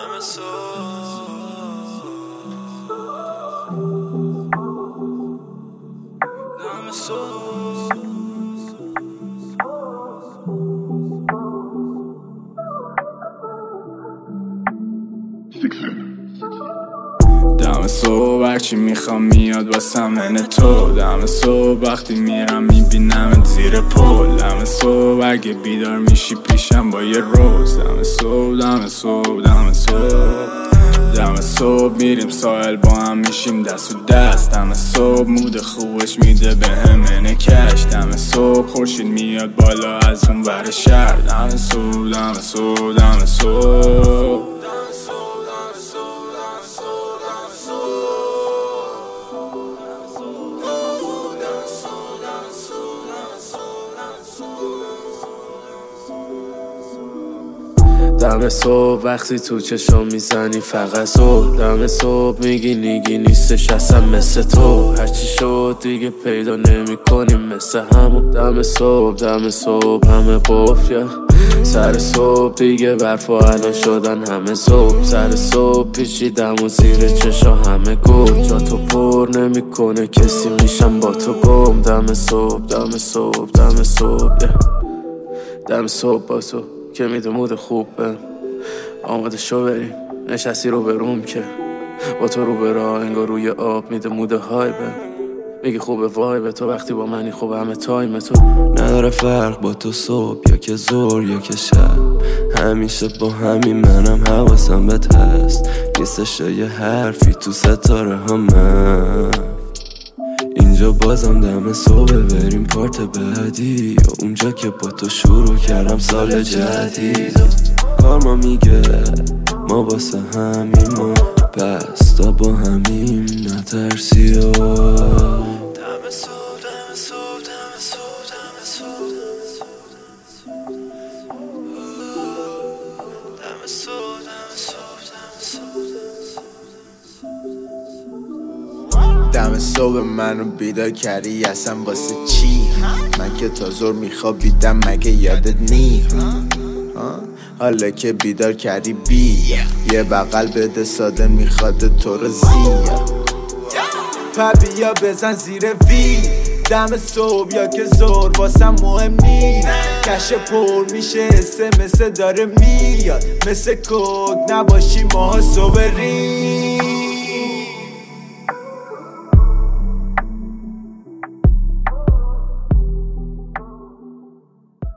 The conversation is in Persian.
دم صبح هرچی میخوام میاد واسم اینه تو. دم صبح وقتی میرم میبینم زیر پل. دم صبح اگه بیدار میشی پیشم با یه روز. دم صبح دم صبح دم صبح دم صبح میریم ساحل با هم میشیم دست و دست. دم صبح مود خوبش میده به همه کش. دم صبح خورشید میاد بالا از اون ور شهر. دم صبح دم صبح دم صبح دم صبح وقتی تو چشم میزنی فقط صبح. دم صبح میگی نیگی نیستش اصلا مثل تو. هرچی شد دیگه پیدا نمی کنیم مثل همون. دم صبح همه قفل. سر صبح دیگه برفا الان شدن همه صبح. سر صبح پیچیدم و زیر چشا همه گل. جا تو پر نمی کنه کسی میشم با تو گم. دم صبح دم صبح با تو که میده مود خوبه. آماده شو بریم نشستی رو بروم که با تو رو برا انگار روی آب میده مود هایبه. میگی خوبه وایبه تو وقتی با منی خوبه همه تایم تو. نداره فرق با تو صبح یا که زور یا که شب. همیشه با همین منم حواسم بهت هست. نیستش یه حرفی تو ستاره همه. اینجا بازم دم صبح بریم پارت بعدی. یا اونجا که با تو شروع کردم سال جدید. کارما میگه ما واسه همین ما پس تا با همین نترسی. و دم صبح دم صبح منو بیدار کردی اصلا واسه چی؟ من که تا زور میخوابیدم مگه یادت نی؟ حالا که بیدار کردی یه بغل بده ساده میخواد تو رو بیا بزن زیر وی. دم صبح یا که زور واسم مهم نی. کش پر میشه مثل داره میاد مثل کوک نباشی ماها صبح رین.